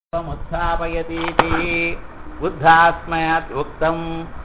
मुत्थापयतीति बुद्धास्मयात् उक्तम्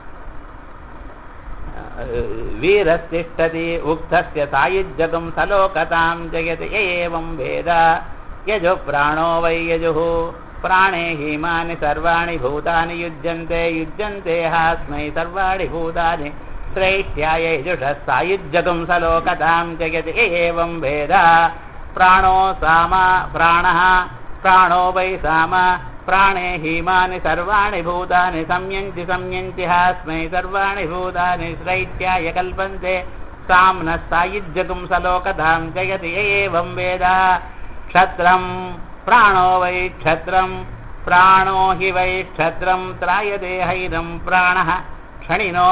वीरस्तिष्ठति उक्तस्य सायुज्यकं सलोकतां जयति एवं वेद यजो प्राणो वै यजुः प्राणे हीमानि सर्वाणि भूतानि युज्यन्ते युज्यन्ते हास्मै सर्वाणि भूतानि श्रेष्ठ्याय यजुषः सायुज्यकं सलोकतां जयति एवं वेद प्राणो सामा प्राणः प्राणो वै साम प्राणे हीमानि सर्वाणि भूतानि संयन्ति हास्मै सर्वाणि भूतानि श्रैत्याय कल्पन्ते साम्नः सायुज्यकं सलोकतां जयति एवं वेद क्षत्रं प्राणो वै क्षत्रं प्राणो हि वै क्षत्रं त्रायते हैनं प्राणः क्षणिनो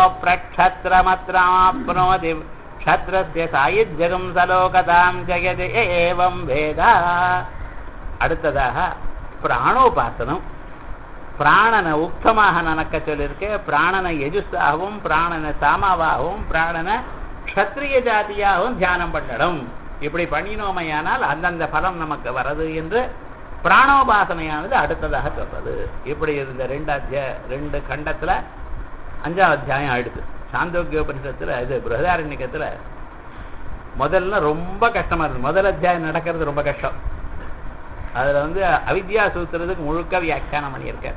प्रक्षत्रमत्राप्नोति क्षत्रस्य सायुज्यकं सलोकतां जयति एवं वेद அடுத்ததாக பிராணோபாசனம் பிராணனை உக்தமாக நினைக்க சொல்லியிருக்கேன் பிராணனை யஜுஸாகவும் பிராணனை சாமாவாகவும் பிராணனை க்ஷத்ரிய ஜாதியாகவும் தியானம் பண்ணணும் இப்படி பண்ணினோமையானால் அந்தந்த பலம் நமக்கு வருது என்று பிராணோபாசனையானது அடுத்ததாக சொல்றது இப்படி இருந்த ரெண்டு கண்டத்துல 5ஆம் அத்தியாயம் ஆயிடுது சாந்தோக்கியோபனிஷத்துல இது பிருஹதாரண்யகத்துல முதல்ல ரொம்ப கஷ்டமா இருந்தது முதல் அத்தியாயம் நடக்கிறது ரொம்ப கஷ்டம் அதுல அவித்யா சூத்திரத்துக்கு முழுக்க வியாக்கியானம் பண்ணியிருக்கார்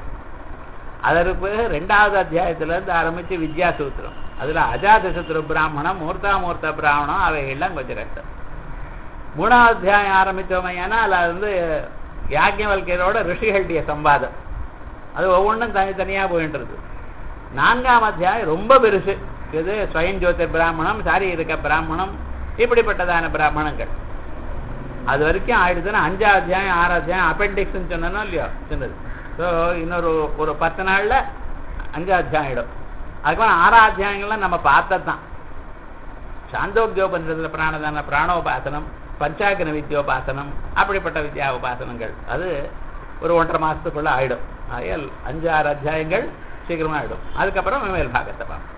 அதற்கு 2வது அத்தியாயத்துல இருந்து ஆரம்பிச்சு வித்யா சூத்திரம் அதுல அஜாத சூத்திர பிராமணம் மூர்த்தாமூர்த்த பிராமணம் அவைகள்லாம் கொஞ்சம் கஷ்டம் 3வது அத்தியாயம் ஆரம்பிச்சோமையானா அதுல யாஜ்ஞவல்கியரோட ரிஷிகளுடைய சம்பாதம் அது ஒவ்வொன்றும் தனித்தனியா போயின்றது 4ஆம் அத்தியாயம் ரொம்ப பெருசு இது ஸ்வயம் ஜோதிர் பிராமணம் சாரி இருக்க பிராமணம் இப்படிப்பட்டதான பிராமணங்கள் அது வரைக்கும் ஆயிடுதுன்னா 5ஆம் அத்தியாயம் 6ஆம் அத்தியாயம் அப்பெண்டிக்ஸ் சொன்னோம் இல்லையோ சொன்னது ஸோ இன்னொரு 10 நாள்ல 5ஆம் அத்தியாயம் ஆயிடும் அதுக்கப்புறம் 6ஆம் அத்தியாயங்கள்லாம் நம்ம பார்த்தது தான் சாந்தோக்கியோபனிஷத்துல பிராணதான பிராணோபாசனம் பஞ்சாக்ன வித்யோபாசனம் அப்படிப்பட்ட வித்யா உபாசனங்கள் அது ஒரு 1.5 மாசத்துக்குள்ள ஆயிடும் ஆகையால் 5-6 அத்தியாயங்கள் சீக்கிரமா ஆயிடும் அதுக்கப்புறம் மேல் பாகத்தை பார்ப்போம்